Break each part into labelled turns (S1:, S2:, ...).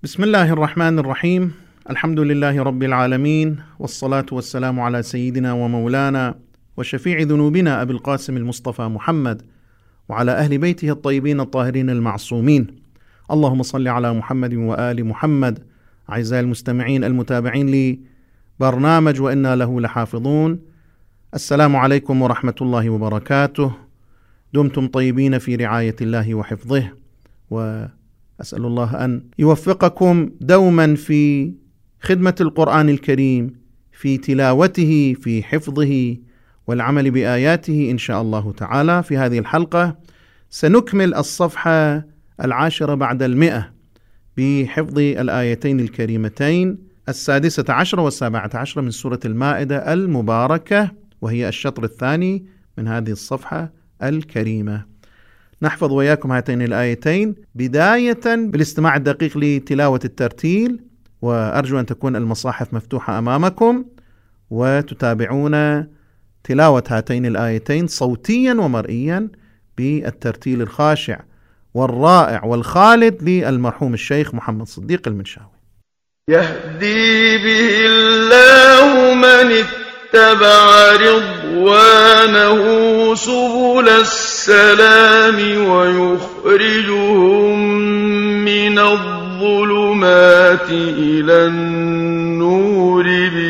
S1: بسم الله الرحمن الرحيم. الحمد لله رب العالمين، والصلاة والسلام على سيدنا ومولانا وشفيع ذنوبنا أبي القاسم المصطفى محمد وعلى أهل بيته الطيبين الطاهرين المعصومين. اللهم صل على محمد وآل محمد. أعزائي المستمعين المتابعين لبرنامج وإنا له لحافظون، السلام عليكم ورحمة الله وبركاته. دمتم طيبين في رعاية الله وحفظه، وأسأل الله أن يوفقكم دوما في خدمة القرآن الكريم، في تلاوته، في حفظه والعمل بآياته إن شاء الله تعالى. في هذه الحلقة سنكمل الصفحة 10 بعد 100 بحفظ الآيتين الكريمتين 16 و17 من سورة المائدة المباركة، وهي الشطر الثاني من هذه الصفحة الكريمة. نحفظ وياكم هاتين الآيتين بداية بالاستماع الدقيق لتلاوة الترتيل، وأرجو أن تكون المصاحف مفتوحة أمامكم وتتابعون تلاوة هاتين الآيتين صوتيا ومرئيا بالترتيل الخاشع والرائع والخالد للمرحوم الشيخ محمد صديق المنشاوي.
S2: يهدي به الله من اتبع رضوانه سبل السلام ويخرجهم من الظلمات إلى النور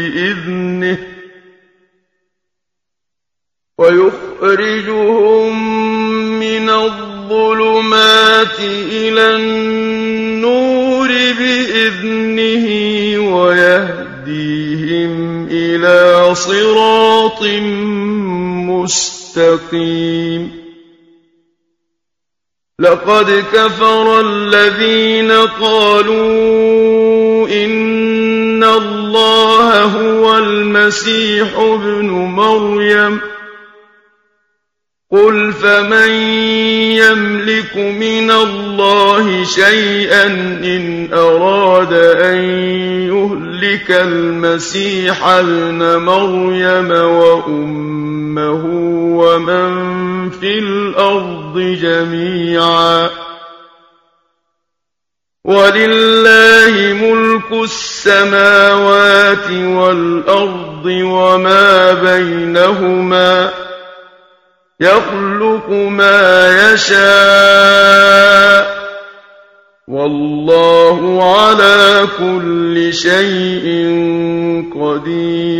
S2: بإذنه ويهديهم إلى صراط مستقيم. لقد كفر الذين قالوا إن الله هو المسيح ابن مريم، قل فمن يملك من الله شيئا إن أراد أن يهلك المسيح ابن مريم وأمه ومن في الأرض جميعا، ولله ملك السماوات والأرض وما بينهما، يخلق ما يشاء، والله على كل شيء قدير.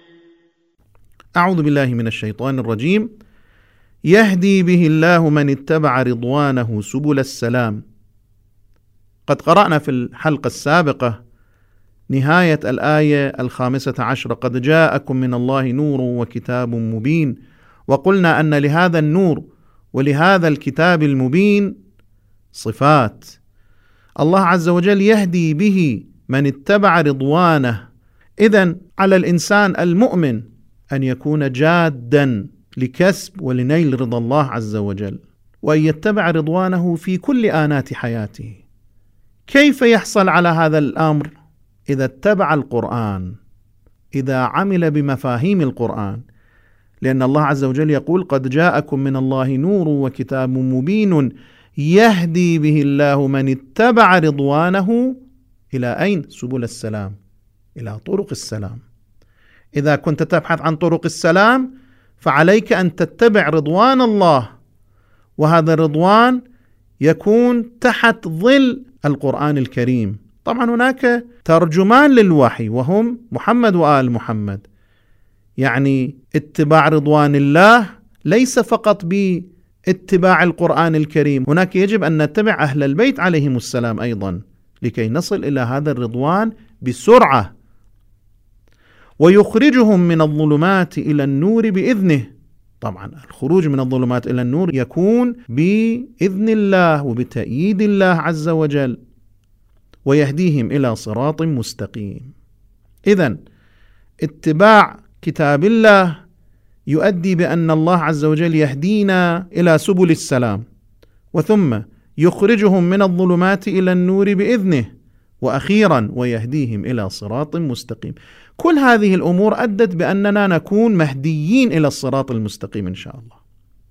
S1: أعوذ بالله من الشيطان الرجيم. يهدي به الله من اتبع رضوانه سبل السلام. قد قرأنا في الحلقة السابقة نهاية الآية 15: قد جاءكم من الله نور وكتاب مبين، وقلنا أن لهذا النور ولهذا الكتاب المبين صفات. الله عز وجل يهدي به من اتبع رضوانه. إذن على الإنسان المؤمن أن يكون جادا لكسب ولنيل رضا الله عز وجل، وأن يتبع رضوانه في كل آنات حياته. كيف يحصل على هذا الأمر؟ إذا اتبع القرآن، إذا عمل بمفاهيم القرآن، لأن الله عز وجل يقول قد جاءكم من الله نور وكتاب مبين يهدي به الله من اتبع رضوانه إلى أين؟ سبل السلام، إلى طرق السلام. إذا كنت تبحث عن طرق السلام فعليك أن تتبع رضوان الله، وهذا الرضوان يكون تحت ظل القرآن الكريم. طبعا هناك ترجمان للوحي وهم محمد وآل محمد، يعني اتباع رضوان الله ليس فقط باتباع القرآن الكريم، هناك يجب أن نتبع أهل البيت عليهم السلام أيضا لكي نصل إلى هذا الرضوان بسرعة. ويخرجهم من الظلمات إلى النور بإذنه. طبعا الخروج من الظلمات إلى النور يكون بإذن الله وبتأييد الله عز وجل، ويهديهم إلى صراط مستقيم. إذن اتباع كتاب الله يؤدي بأن الله عز وجل يهدينا إلى سبل السلام، وثم يخرجهم من الظلمات إلى النور بإذنه، وأخيرا ويهديهم إلى صراط مستقيم. كل هذه الأمور أدت بأننا نكون مهديين إلى الصراط المستقيم إن شاء الله.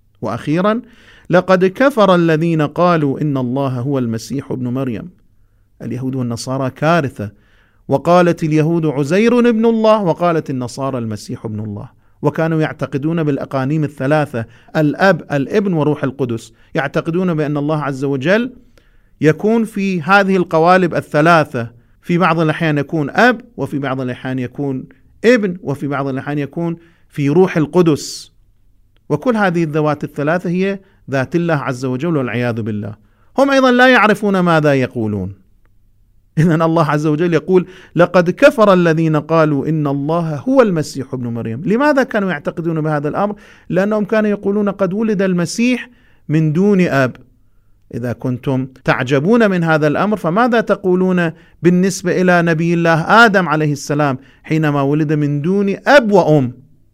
S1: وأخيرا لقد كفر الذين قالوا إن الله هو المسيح ابن مريم. اليهود والنصارى كارثة، وقالت اليهود عزير ابن الله، وقالت النصارى المسيح ابن الله، وكانوا يعتقدون بالأقانيم الثلاثة، الأب الابن وروح القدس، يعتقدون بأن الله عز وجل يكون في هذه القوالب الثلاثة، في بعض الأحيان يكون أب، وفي بعض الأحيان يكون ابن، وفي بعض الأحيان يكون في روح القدس، وكل هذه الذوات الثلاثة هي ذات الله عز وجل والعياذ بالله. هم أيضا لا يعرفون ماذا يقولون. إذن الله عز وجل يقول لقد كفر الذين قالوا إن الله هو المسيح ابن مريم. لماذا كانوا يعتقدون بهذا الأمر؟ لأنهم كانوا يقولون قد ولد المسيح من دون أب. إذا كنتم تعجبون من هذا الأمر فماذا تقولون بالنسبة إلى نبي الله آدم عليه السلام حينما ولد من دون أب وأم؟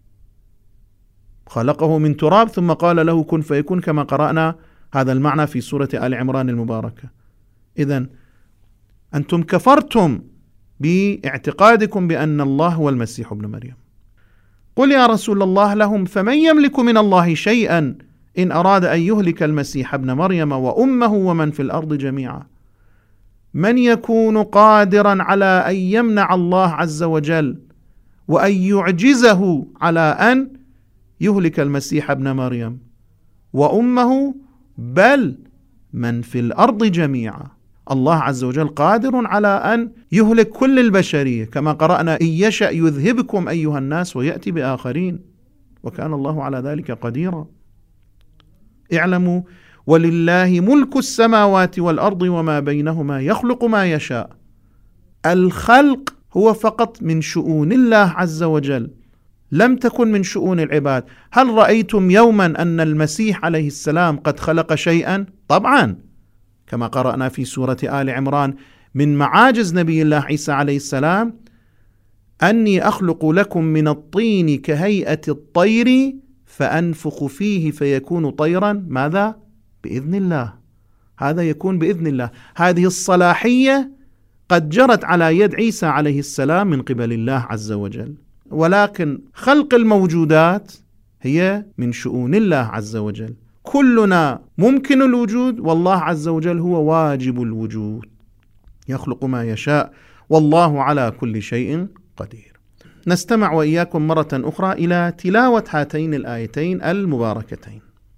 S1: خلقه من تراب ثم قال له كن فيكون، كما قرأنا هذا المعنى في سورة آل عمران المباركة. إذن أنتم كفرتم باعتقادكم بأن الله هو المسيح ابن مريم. قل يا رسول الله لهم فمن يملك من الله شيئا إن أراد أن يهلك المسيح ابن مريم وأمه ومن في الأرض جميعا. من يكون قادرا على أن يمنع الله عز وجل وأن يعجزه على أن يهلك المسيح ابن مريم وأمه، بل من في الأرض جميعا. الله عز وجل قادر على أن يهلك كل البشرية، كما قرأنا إن يشأ يذهبكم أيها الناس ويأتي بآخرين، وكان الله على ذلك قديرا. اعلموا ولله ملك السماوات والأرض وما بينهما يخلق ما يشاء. الخلق هو فقط من شؤون الله عز وجل، لم تكن من شؤون العباد. هل رأيتم يوما أن المسيح عليه السلام قد خلق شيئا؟ طبعا، كما قرأنا في سورة آل عمران من معاجز نبي الله عيسى عليه السلام أني أخلق لكم من الطين كهيئة الطير فأنفخ فيه فيكون طيرا. ماذا؟ بإذن الله. هذا يكون بإذن الله. هذه الصلاحية قد جرت على يد عيسى عليه السلام من قبل الله عز وجل، ولكن خلق الموجودات هي من شؤون الله عز وجل. كلنا ممكن الوجود، والله عز وجل هو واجب الوجود، يخلق ما يشاء والله على كل شيء قدير. نستمع وإياكم مرة أخرى إلى تلاوة هاتين الآيتين المباركتين.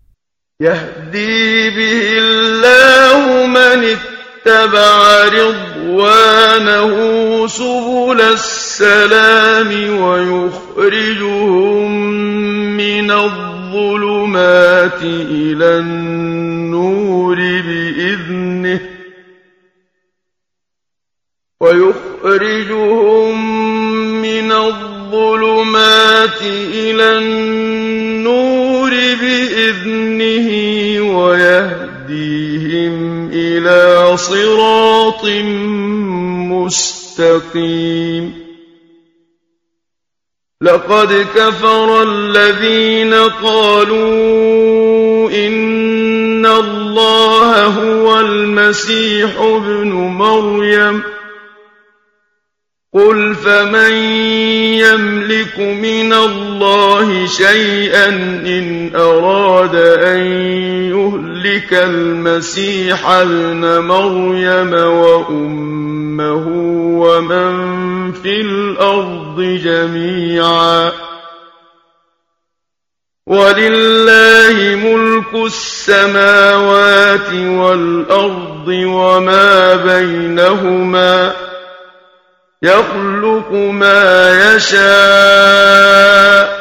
S2: يهدي به الله من اتبع رضوانه سبل السلام ويخرجهم من الظلمات إلى النور بإذنه ويهديهم إلى صراط مستقيم. لقد كفر الذين قالوا إن الله هو المسيح ابن مريم قل فمن يملك من الله شيئا إن أراد أن يهلك المسيح ابن مريم وأمه ومن في الأرض جميعا ولله ملك السماوات والأرض وما بينهما يخلق ما يشاء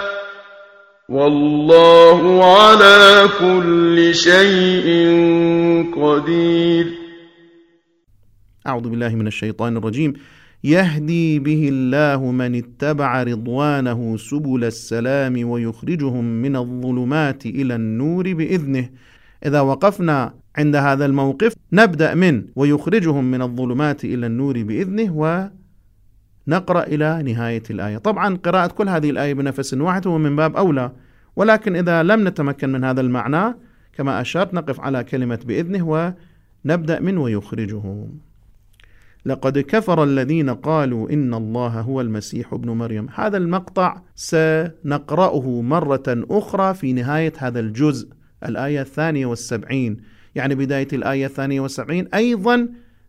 S2: والله على كل شيء قدير.
S1: أعوذ بالله من الشيطان الرجيم. يهدي به الله من اتبع رضوانه سبل السلام ويخرجهم من الظلمات إلى النور بإذنه. إذا وقفنا عند هذا الموقف نبدأ من ويخرجهم من الظلمات إلى النور بإذنه ونقرأ إلى نهاية الآية. طبعا قراءة كل هذه الآية بنفس واحد هو من باب أولى، ولكن إذا لم نتمكن من هذا المعنى كما أشرت نقف على كلمة بإذنه ونبدأ من ويخرجهم. لقد كفر الذين قالوا إن الله هو المسيح ابن مريم. هذا المقطع سنقرأه مرة أخرى في نهاية هذا الجزء، الآية 72، يعني بداية الآية 72 أيضا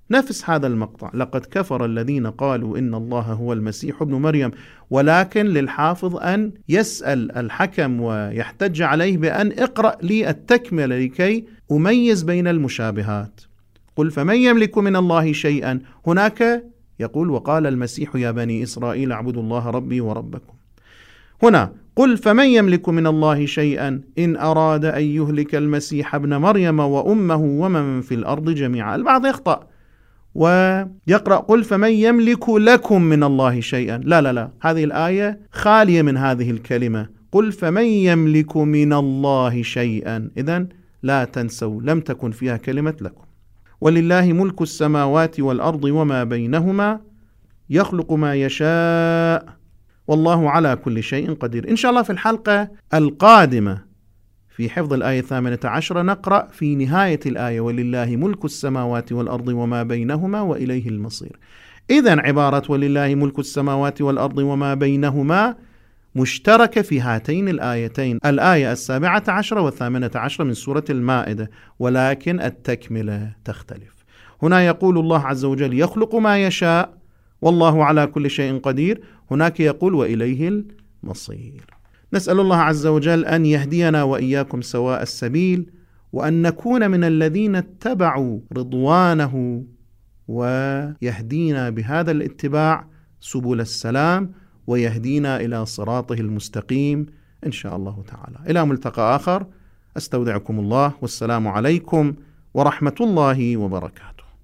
S1: نفس هذا المقطع: لقد كفر الذين قالوا إن الله هو المسيح ابن مريم. ولكن للحافظ أن يسأل الحكم ويحتج عليه بأن اقرأ لي التكملة لكي أميز بين المشابهات. قل فمن يملك من الله شيئا، هناك يقول وقال المسيح يا بني إسرائيل اعبدوا الله ربي وربكم. هنا قل فمن يملك من الله شيئا إن أراد أن يهلك المسيح ابن مريم وأمه ومن في الأرض جميعا. البعض يخطأ ويقرأ قل فمن يملك لكم من الله شيئا. لا، هذه الآية خالية من هذه الكلمة، قل فمن يملك من الله شيئا. إذن لا تنسوا لم تكن فيها كلمة لكم. ولله ملك السماوات والأرض وما بينهما يخلق ما يشاء والله على كل شيء قدير. إن شاء الله في الحلقة القادمة في حفظ الآية 18 نقرأ في نهاية الآية ولله ملك السماوات والأرض وما بينهما وإليه المصير. إذن عبارة ولله ملك السماوات والأرض وما بينهما مشتركة في هاتين الآيتين، الآية 17 و18 من سورة المائدة، ولكن التكملة تختلف. هنا يقول الله عز وجل يخلق ما يشاء والله على كل شيء قدير، هناك يقول وإليه المصير. نسأل الله عز وجل أن يهدينا وإياكم سواء السبيل، وأن نكون من الذين اتبعوا رضوانه ويهدينا بهذا الاتباع سبل السلام ويهدينا إلى صراطه المستقيم إن شاء الله تعالى. إلى ملتقى آخر، أستودعكم الله، والسلام عليكم ورحمة الله وبركاته.